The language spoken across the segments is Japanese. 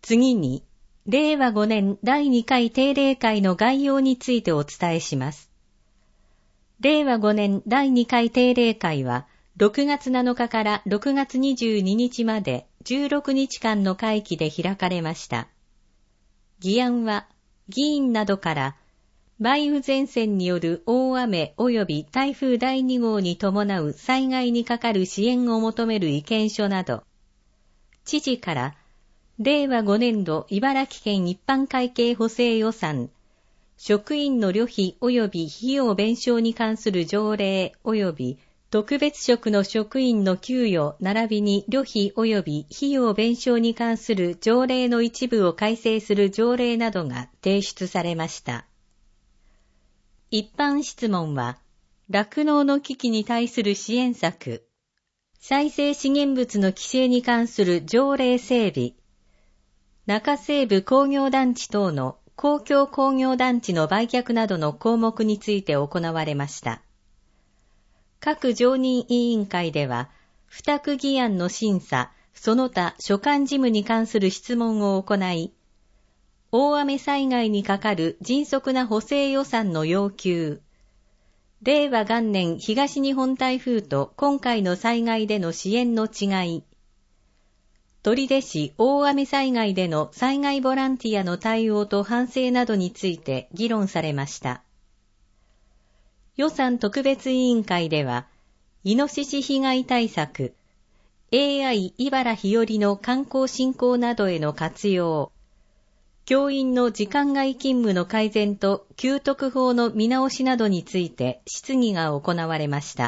次に、令和5年第2回定例会の概要についてお伝えします。令和5年第2回定例会は、6月7日から6月22日まで16日間の会期で開かれました。議案は、議員などから、梅雨前線による大雨及び台風第2号に伴う災害にかかる支援を求める意見書など、知事から、令和5年度茨城県一般会計補正予算、職員の旅費及び費用弁償に関する条例及び特別職の職員の給与並びに旅費及び費用弁償に関する条例の一部を改正する条例などが提出されました。一般質問は、酪農の危機に対する支援策、再生資源物の規制に関する条例整備、中西部工業団地等の公共工業団地の売却などの項目について行われました。各常任委員会では、付託議案の審査、その他所管事務に関する質問を行い、大雨災害にかかる迅速な補正予算の要求、令和元年東日本台風と今回の災害での支援の違い、取手市大雨災害での災害ボランティアの対応と反省などについて議論されました。予算特別委員会では、イノシシ被害対策、AI 茨城よりの観光振興などへの活用、教員の時間外勤務の改善と給特法の見直しなどについて質疑が行われました。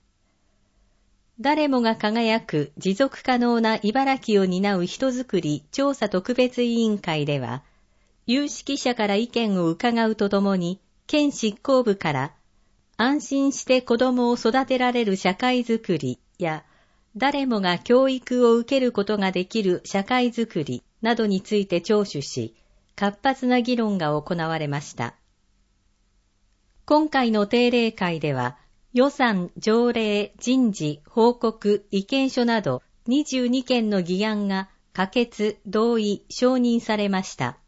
誰もが輝く持続可能な茨城を担う人づくり調査特別委員会では、有識者から意見を伺うとともに、県執行部から安心して子供を育てられる社会づくりや、誰もが教育を受けることができる社会づくりなどについて聴取し、活発な議論が行われました。今回の定例会では、予算、条例、人事、報告、意見書など22件の議案が可決、同意、承認されました。